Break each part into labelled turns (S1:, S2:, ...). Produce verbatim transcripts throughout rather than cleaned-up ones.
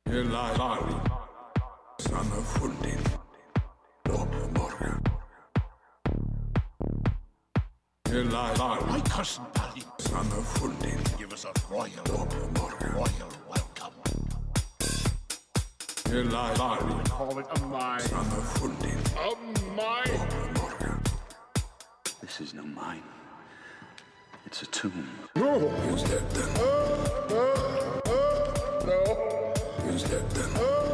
S1: Hela Stalin, Sanna Fundin, Morgan. Hela Stalin,
S2: My cousin Stalin,
S1: Sanna Fundin,
S2: give us a royal,
S1: Morgan.
S2: royal welcome.
S1: Hela Stalin,
S2: Call it a mine.
S1: Sanna Fundin,
S2: A mine.
S1: Morgan.
S3: This is no mine. It's a tomb.
S1: Who's that then?
S2: No.
S1: Who's that then?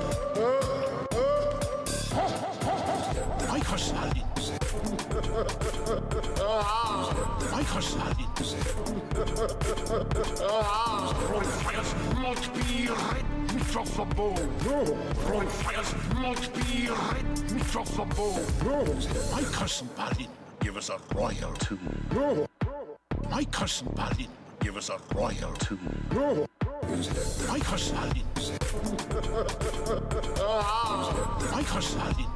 S2: My cousin Stalin. My cousin Stalin. Roy fires must be red, Mister Sabo. Roy fires must be red, Mister Sabo. My cousin Stalin, give us a royal
S3: Tomb.
S2: My cousin Stalin, give us a royal
S3: Tomb.
S1: Who's that then?
S2: My cousin Stalin. My cousin Stalin.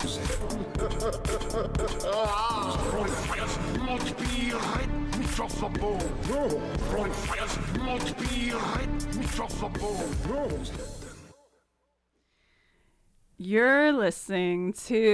S2: Roy fires must be red, Mister Sabo. Roy fires must be red, Mister Sabo.
S1: Who's that then?
S4: You're listening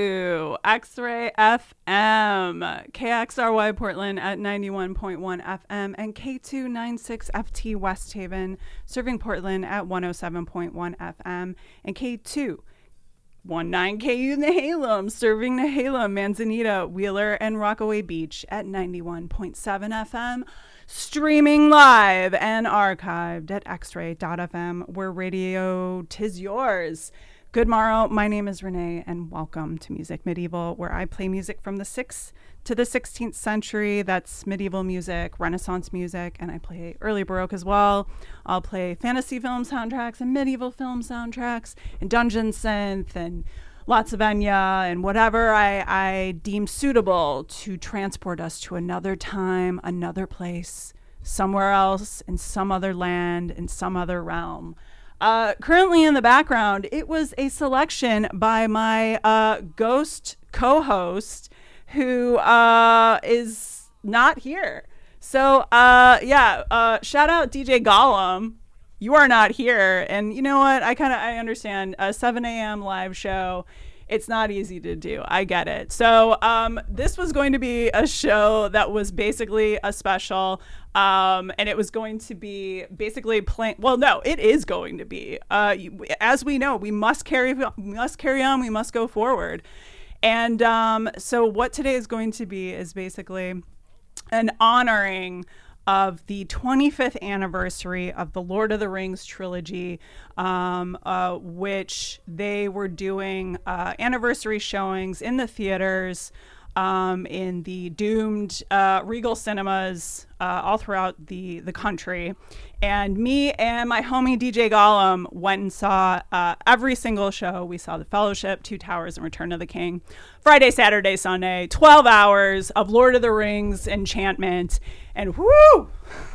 S4: to X-Ray F M, K X R Y Portland at ninety-one point one F M, and K two ninety-six F T West Haven, serving Portland at one oh seven point one F M, and K two nineteen K U Nehalem, serving Nehalem, Manzanita, Wheeler, and Rockaway Beach at ninety-one point seven F M, streaming live and archived at x ray dot f m, where radio 'tis yours. Good morrow, my name is Renee, and welcome to Music Medieval, where I play music from the sixth to the sixteenth century. That's medieval music, Renaissance music, and I play early Baroque as well. I'll play fantasy film soundtracks and medieval film soundtracks and dungeon synth and lots of Enya and whatever I, I deem suitable to transport us to another time, another place, somewhere else, in some other land, in some other realm. Uh, currently in the background, it was a selection by my uh, ghost co-host who uh, is not here. So, uh, yeah, uh, shout out D J Gollum. You are not here. And you know what? I kind of I understand. A seven a.m. live show. It's not easy to do. I get it. So um, this was going to be a show that was basically a special. Um, and it was going to be basically playing. Well, no, it is going to be. Uh, you, as we know, we must carry, we must carry on. We must go forward. And um, so what today is going to be is basically an honoring of the twenty-fifth anniversary of the Lord of the Rings trilogy, um, uh, which they were doing uh, anniversary showings in the theaters, um, in the doomed uh, Regal cinemas uh, all throughout the, the country. And me and my homie D J Gollum went and saw uh, every single show. We saw The Fellowship, Two Towers, and Return of the King. Friday, Saturday, Sunday, twelve hours of Lord of the Rings enchantment. And whoo!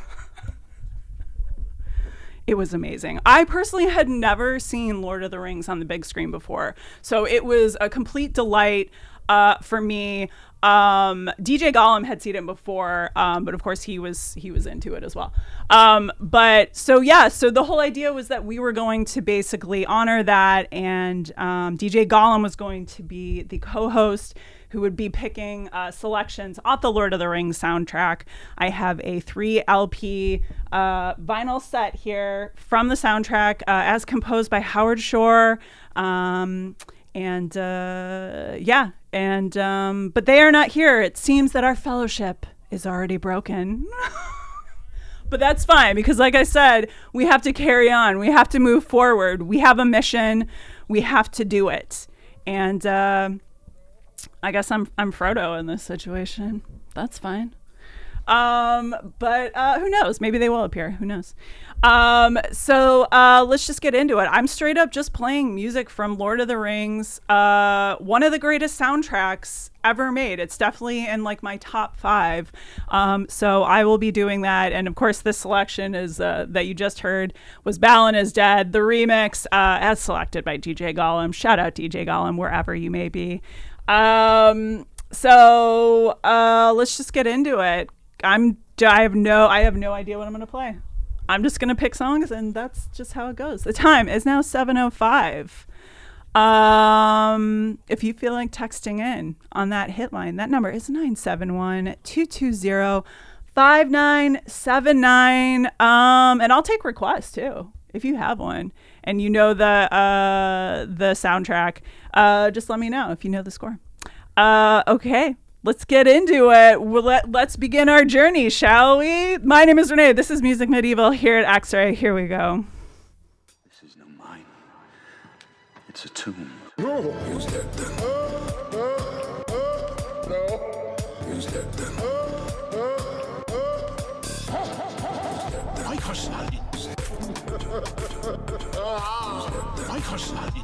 S4: It was amazing. I personally had never seen Lord of the Rings on the big screen before. So it was a complete delight uh, for me. Um, D J Gollum had seen it before, um, but of course he was he was into it as well. Um, but so yeah, so the whole idea was that we were going to basically honor that, and um, D J Gollum was going to be the co-host who would be picking uh, selections off the Lord of the Rings soundtrack. I have a three L P uh, vinyl set here from the soundtrack, uh, as composed by Howard Shore. Um, and uh, yeah, and um, but they are not here. It seems that our fellowship is already broken. But that's fine, because like I said, we have to carry on. We have to move forward. We have a mission. We have to do it. And uh, I guess I'm I'm Frodo in this situation. That's fine. Um, but uh, who knows? Maybe they will appear. Who knows? Um, so uh, let's just get into it. I'm straight up just playing music from Lord of the Rings, uh, one of the greatest soundtracks ever made. It's definitely in like my top five. Um, so I will be doing that. And of course, this selection is uh, that you just heard was Balin is Dead, the remix, uh, as selected by D J Gollum. Shout out D J Gollum, wherever you may be. Um, so uh, let's just get into it. I'm I have no I have no idea what I'm gonna play. I'm just going to pick songs, and that's just how it goes. The time is now seven oh five. Um, if you feel like texting in on that hit line, that number is nine seven one, two two zero, five nine seven nine. Um, and I'll take requests too. If you have one and you know the uh, the soundtrack, uh, just let me know if you know the score. Uh, okay, let's get into it. We'll let, let's begin our journey, shall we? My name is Renee. This is Music Medieval here at X-Ray. Here we go.
S3: This is no mine. It's a tomb.
S1: Who's dead then? Who's dead then?
S2: My Stalin. My Stalin.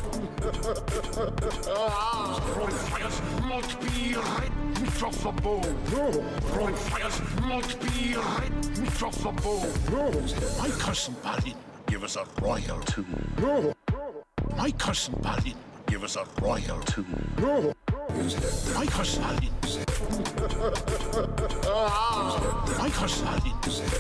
S2: Throwing fires must be red, meat off the bone. Throwing fires must be red, meat off the bone. My cousin Balin give us a royal
S3: Tomb.
S2: My cousin Balin give us a royal
S3: Tomb.
S1: Who's dead then?
S2: My cousin Balin. My cousin Balin.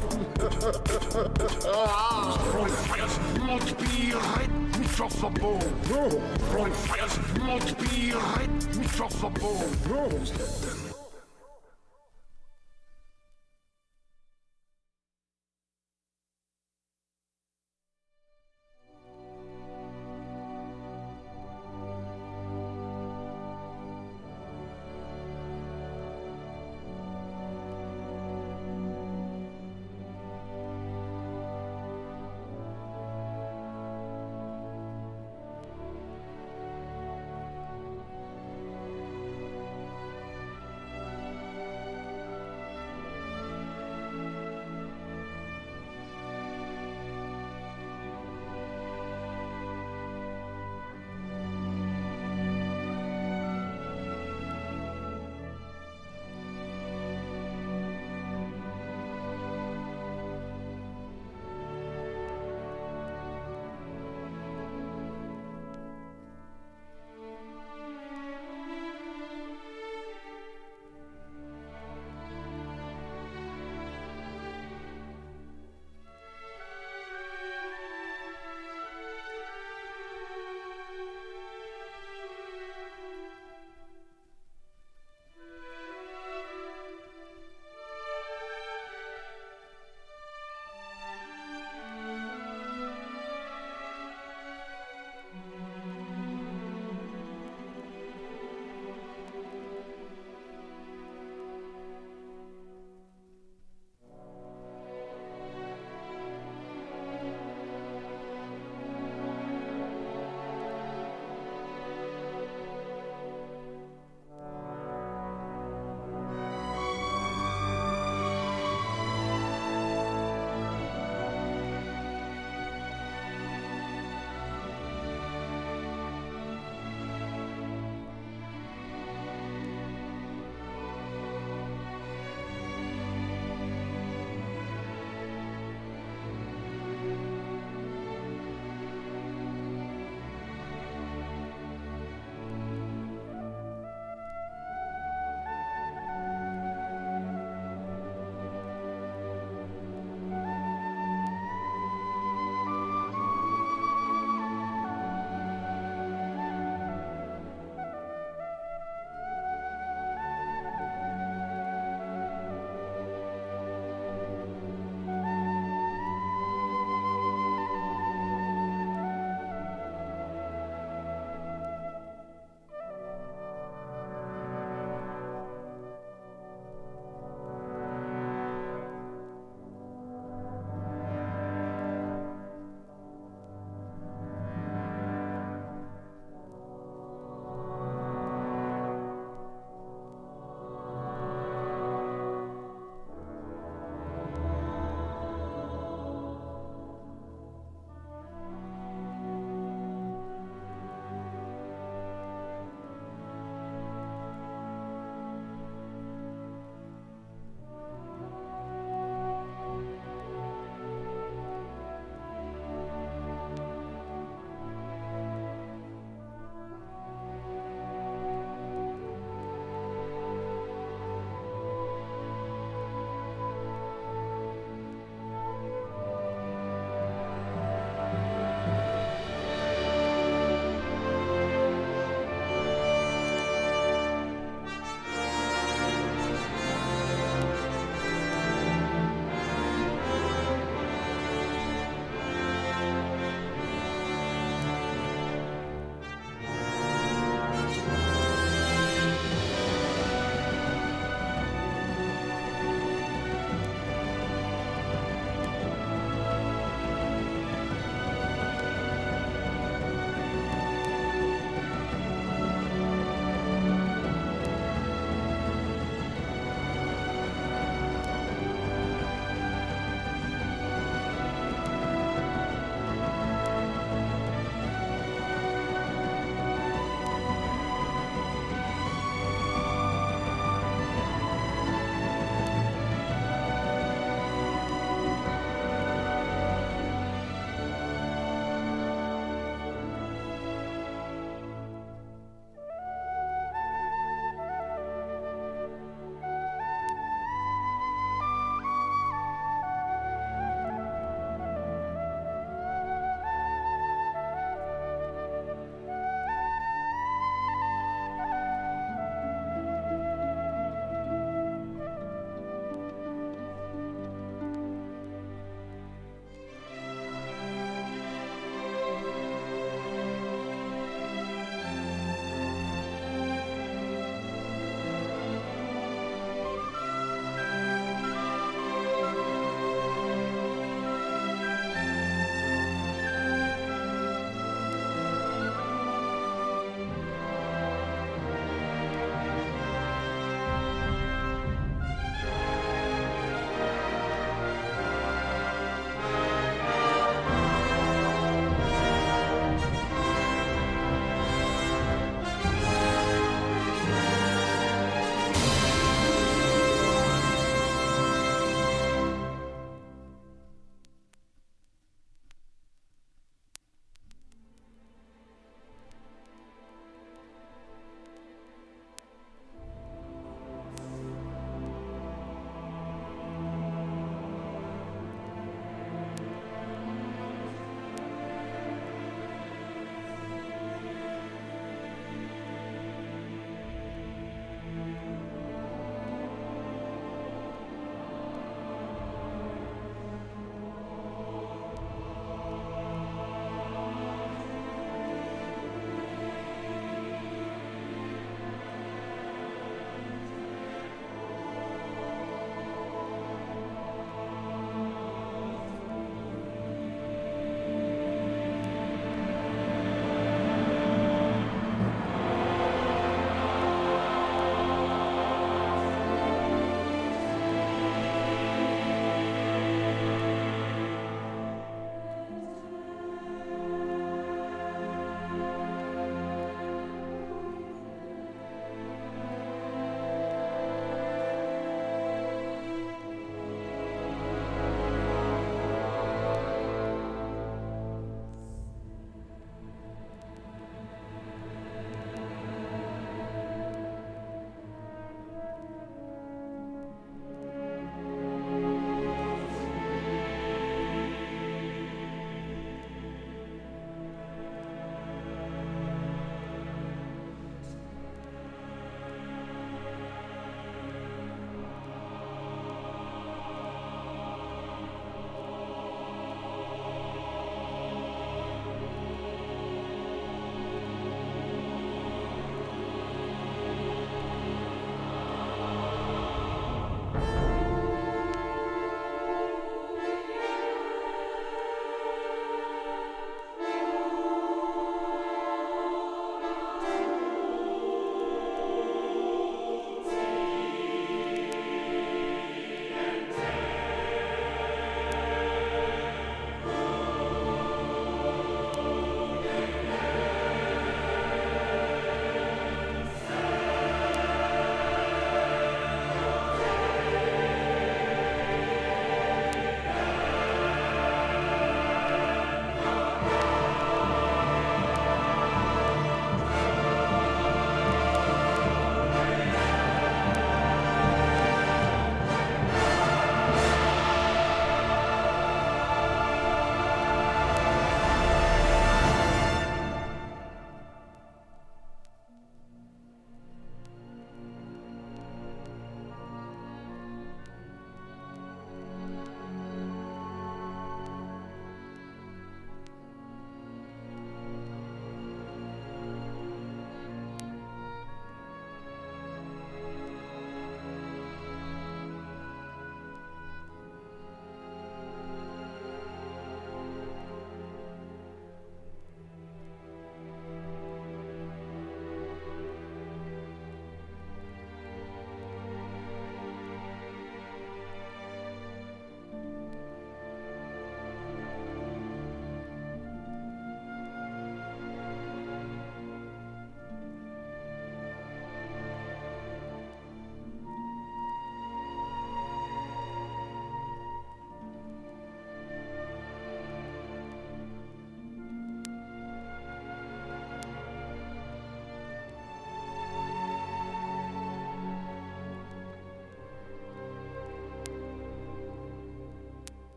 S2: Throwing fires must be red, meat off the bone. Throwing fires must be red, meat off the bone.
S1: Who's dead then?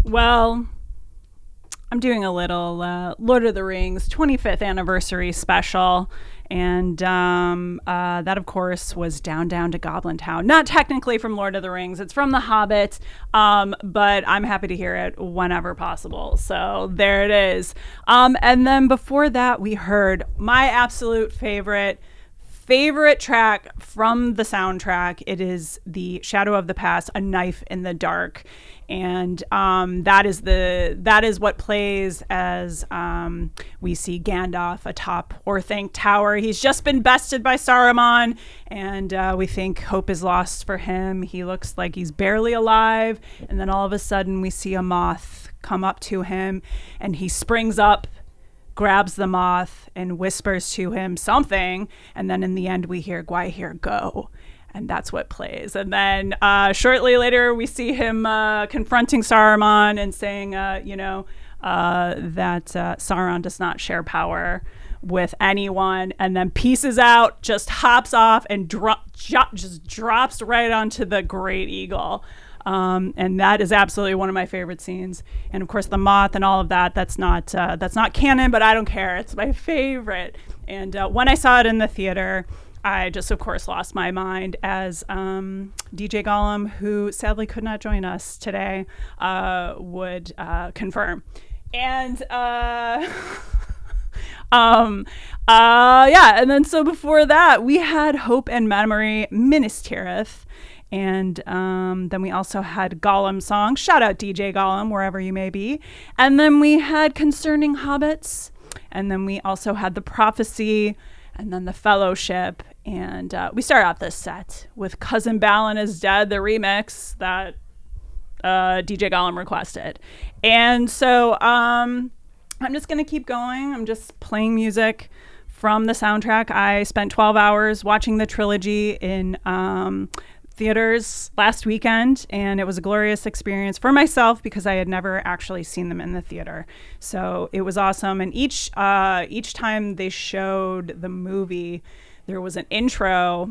S4: Well, I'm doing a little uh, Lord of the Rings twenty-fifth anniversary special. And um, uh, that, of course, was Down, Down to Goblin Town. Not technically from Lord of the Rings. It's from The Hobbit. Um, but I'm happy to hear it whenever possible. So there it is. Um, and then before that, we heard my absolute favorite favorite track from the soundtrack. It is the Shadow of the Past, A Knife in the Dark. And um, that is the that is what plays as um, we see Gandalf atop Orthanc Tower. He's just been bested by Saruman, and uh, we think hope is lost for him. He looks like he's barely alive, and then all of a sudden we see a moth come up to him, and he springs up, grabs the moth, and whispers to him something, and then in the end we hear Gwaihir go. And that's what plays. And then uh, shortly later, we see him uh, confronting Saruman and saying, uh, you know, uh, that uh, Sauron does not share power with anyone. And then pieces out, just hops off and dro- jo- just drops right onto the Great Eagle. Um, and that is absolutely one of my favorite scenes. And of course, the moth and all of that, that's not uh, that's not canon, but I don't care. It's my favorite. And uh, when I saw it in the theater, I just, of course, lost my mind as um, D J Gollum, who sadly could not join us today, uh, would uh, confirm. And uh, um, uh, yeah, and then so before that, we had Hope and Memory, Minas Tirith. And um, then we also had Gollum song. Shout out D J Gollum, wherever you may be. And then we had Concerning Hobbits. And then we also had The Prophecy. And then The Fellowship. And uh, we start out this set with Cousin Balin is Dead, the remix that uh, D J Gollum requested. And so um, I'm just going to keep going. I'm just playing music from the soundtrack. I spent twelve hours watching the trilogy in um, theaters last weekend, and it was a glorious experience for myself because I had never actually seen them in the theater. So it was awesome. And each uh, each time they showed the movie, there was an intro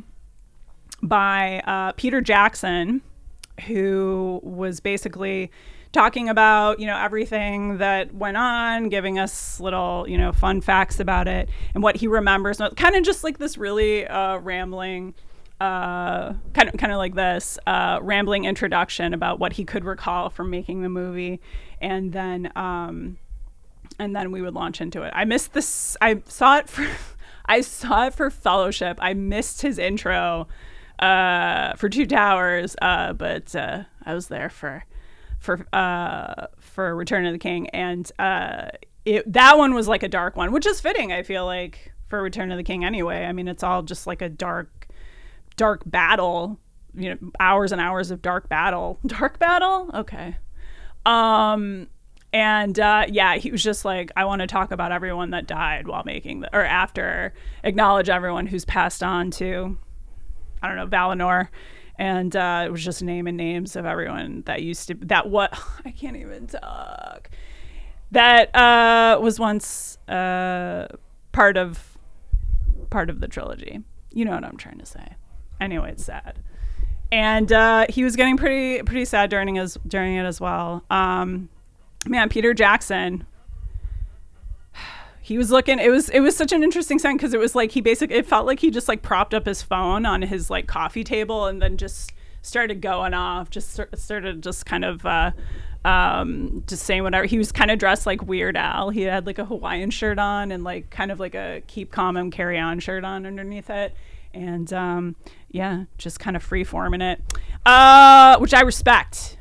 S4: by uh, Peter Jackson, who was basically talking about, you know, everything that went on, giving us little, you know, fun facts about it and what he remembers. Kind of just like this really uh, rambling, uh, kind of kind of like this uh, rambling introduction about what he could recall from making the movie, and then um, and then we would launch into it. I missed this. I saw it for. I saw it for Fellowship. I missed his intro uh, for Two Towers, uh, but uh, I was there for for uh, for Return of the King, and uh, it, that one was like a dark one, which is fitting. I feel like for Return of the King anyway. I mean, it's all just like a dark, dark battle. You know, hours and hours of dark battle. Dark battle. Okay. Um. And uh, yeah, he was just like, I want to talk about everyone that died while making the, or after, acknowledge everyone who's passed on to, I don't know, Valinor. And uh, it was just naming names of everyone that used to, that what, I can't even talk, that uh, was once uh, part of, part of the trilogy. You know what I'm trying to say. Anyway, it's sad. And uh, he was getting pretty, pretty sad during his, during it as well. Um, Man, Peter Jackson, he was looking, it was it was such an interesting scene because it was like he basically, it felt like he just like propped up his phone on his like coffee table and then just started going off, just started just kind of uh, um, just saying whatever. He was kind of dressed like Weird Al. He had like a Hawaiian shirt on and like kind of like a keep calm and carry on shirt on underneath it. And um, yeah, just kind of free forming it, uh, which I respect.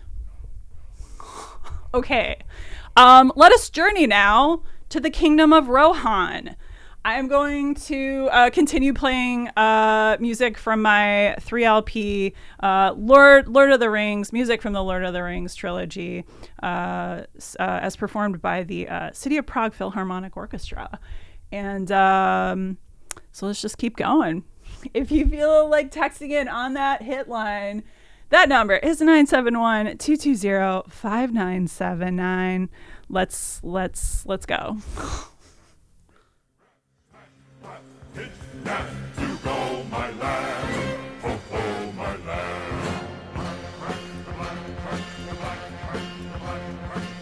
S4: Okay, um, let us journey now to the kingdom of Rohan. I am going to uh, continue playing uh, music from my three L P uh, Lord Lord of the Rings, music from the Lord of the Rings trilogy, uh, uh, as performed by the uh, City of Prague Philharmonic Orchestra. And um, so let's just keep going. If you feel like texting in on that hit line, that number is nine seven one, two two zero, five nine seven nine. Let's let's let's go.
S2: You go, my lad. Ho, ho, my lad.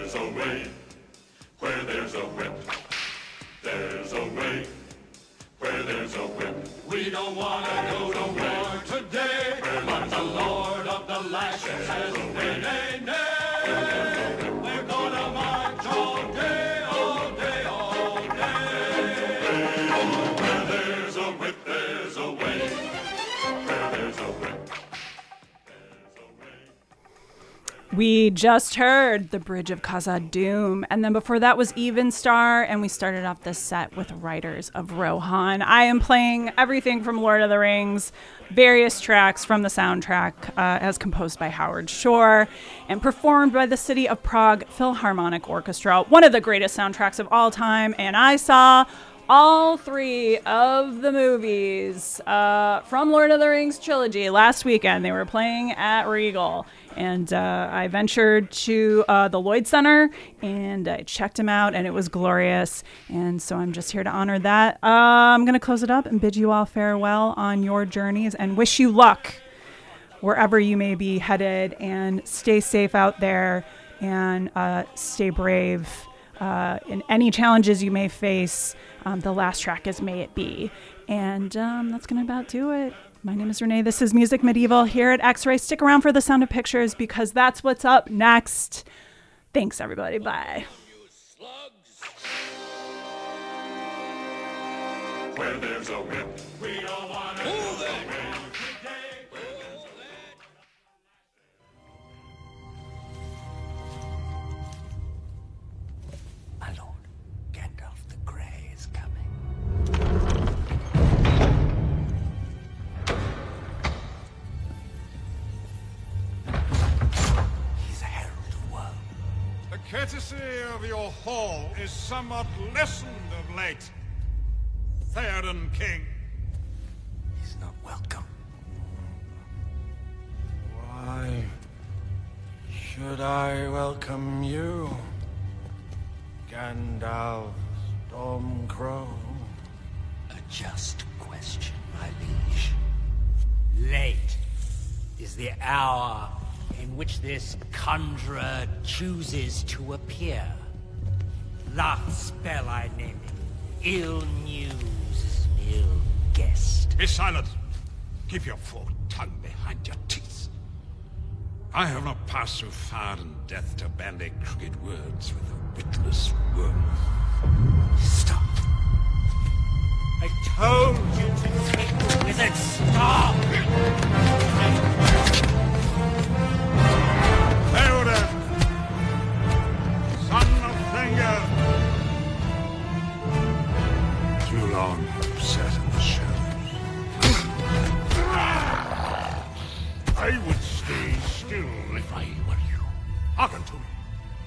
S2: there's a way, where there's a whip, there's a way, where there's a whip. We don't want to go to war today, but the Lord of the Lashes says, nay, nay, nay. We're gonna march all day, all day, all day. Where there's a whip, there's a way. Where there's a whip, there's a way.
S4: We just heard The Bridge of Khazad-dûm, and then before that was Evenstar, and we started off this set with Riders of Rohan. I am playing everything from Lord of the Rings, various tracks from the soundtrack uh, as composed by Howard Shore and performed by the City of Prague Philharmonic Orchestra, one of the greatest soundtracks of all time, and I saw all three of the movies uh, from Lord of the Rings trilogy last weekend. They were playing at Regal. And uh, I ventured to uh, the Lloyd Center, and I checked them out, and it was glorious. And so I'm just here to honor that. Uh, I'm going to close it up and bid you all farewell on your journeys and wish you luck wherever you may be headed. And stay safe out there, and uh, stay brave uh, in any challenges you may face. Um, the last track is May It Be. And um, that's going to about do it. My name is Renee. This is Music Medieval here at X-Ray. Stick around for The Sound of Pictures because that's what's up next. Thanks, everybody. Bye.
S2: Where there's a whip, we don't want to move it.
S5: My lord, Gandalf the Grey is coming. He's a herald of woe.
S2: The courtesy of your hall is somewhat lessened of late, Theoden King.
S5: He's not welcome.
S6: Why should I welcome you, Gandalf Stormcrow?
S5: A just question, my liege. Late is the hour in which this conjurer chooses to appear. Last spell I named him. Ill news is an ill guest.
S2: Be silent. Keep your forked tongue behind your teeth. I have not passed through fire and death to bandy crooked words with a witless worm.
S5: Stop. I told you to take the wizard's staff.
S2: Theoden, son of Thengir. Too long.